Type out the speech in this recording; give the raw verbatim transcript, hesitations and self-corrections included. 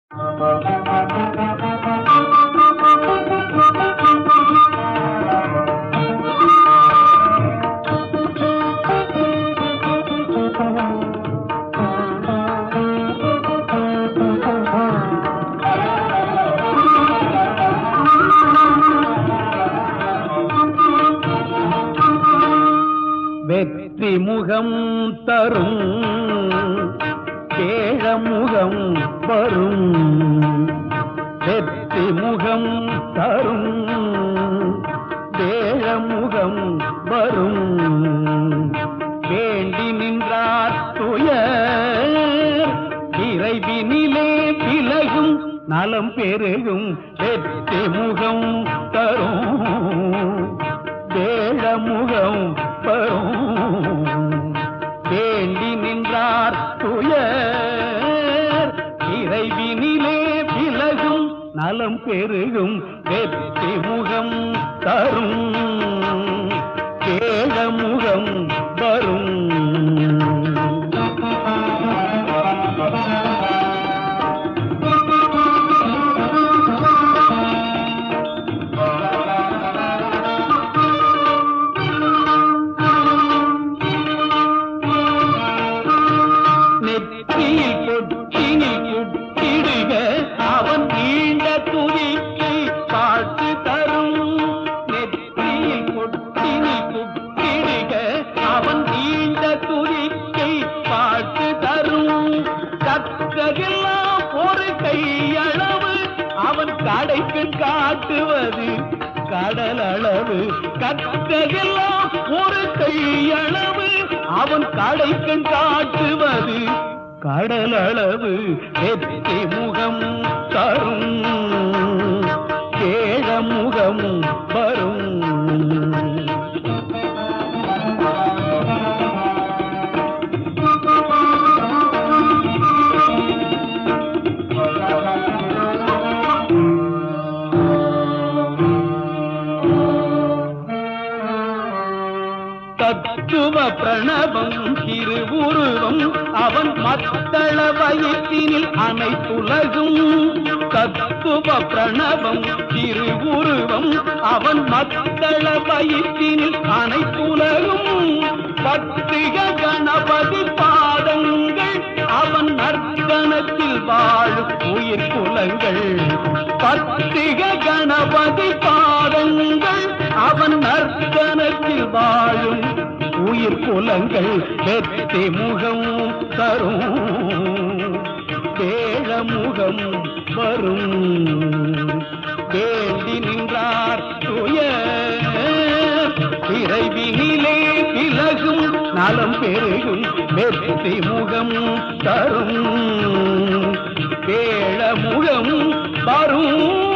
வெற்றி முகம் தரும் கேழமுகம் வரும், வெற்றி முகம் தரும் வேழமுகம் வரும். வேண்டி நின்றார் துயர் இறைவினிலே விலகும், நலம் பெருகும். வெற்றி முகம் தரும் வேழமுகம் வரும். வேண்டி நின்றார் துயர் இறைவினிலே விலகும், நலம் பெருகும். வெற்றி முகம் தரும் வேழமுகம் வரும். நெற்றியில் பொட்டினில் குட்டிடுக அவன் நீண்ட துதிக்கு பாட்டு தரும். நெற்றியில் பொட்டினில் குட்டிடுக அவன் நீண்ட துதிக்கை பாட்டு தரும். கற்றதெல்லாம் ஒரு கையளவு அவன் கடைக்கு காட்டுவது கடல் அளவு. கற்றதெல்லாம் ஒரு கையளவு அவன் கடைக்கு காட்டுவது கடல் அளவு. வெற்றி முகம் தரும் கேழமுகம் வரும். தத்துவ பிரணவம் திருவுருவம் அவன் மத்தள வயிற்றினில் அனைத்துலகும். தத்துவ பிரணவம் திருவுருவம் அவன் மத்தள வயிற்றினில் அனைத்துலகும். பத்திக கணபதி பாதங்கள் அவன் நற்கணத்தில் வாழும் உயிர் குலங்கள். பத்திக கணபதி பாதங்கள் அவன் நற்கணத்தில் வாழும் உயிர் குலங்கள். வெற்றி முகம் தரும் வேழமுகம் வரும். வேண்டி நின்றார் துயர் இறைவினிலே விலகும், நலம் பெருகும். வெற்றி முகம் தரும் வேழமுகம் வரும்.